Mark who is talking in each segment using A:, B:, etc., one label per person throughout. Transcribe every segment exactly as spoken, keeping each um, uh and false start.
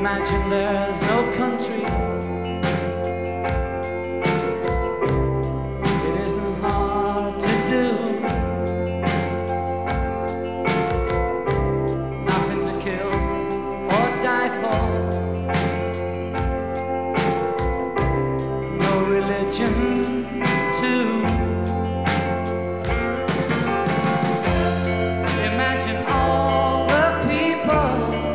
A: Imagine there's no country. It isn't hard to do. Nothing to kill or die for. No religion too. Imagine all the people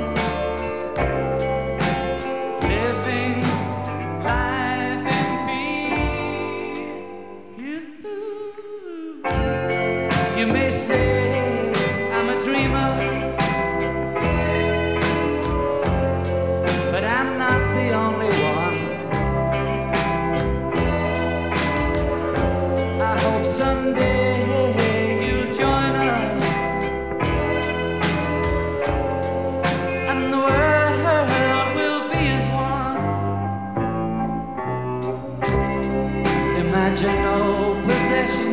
A: living life in peace. You, you may say I'm a dreamer, but I'm not the only one. I hope someday you'll join us, and the world will be as one. Imagine no possession.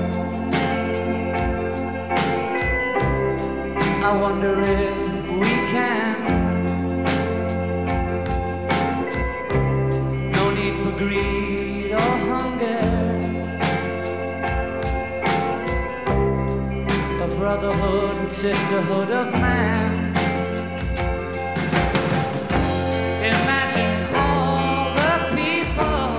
A: I wonder if we can. No need for greed or hunger. A brotherhood and sisterhood of man. Imagine all the people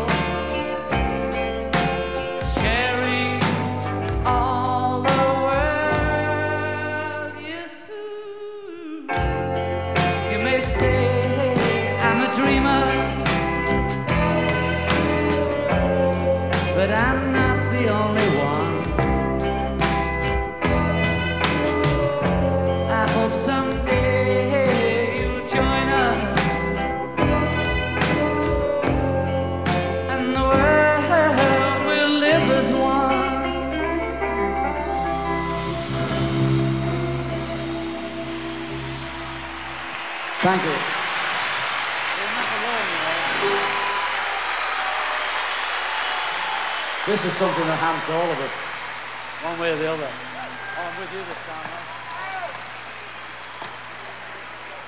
A: sharing all the world. You, you may say I'm a dreamer, but I'm not the only one. I hope someday you'll join us, and the world will live as one. Thank you.
B: You're not alone, you know.
A: This is something that happens to all of us,
B: One way or the other. Oh, I'm with you this time, man.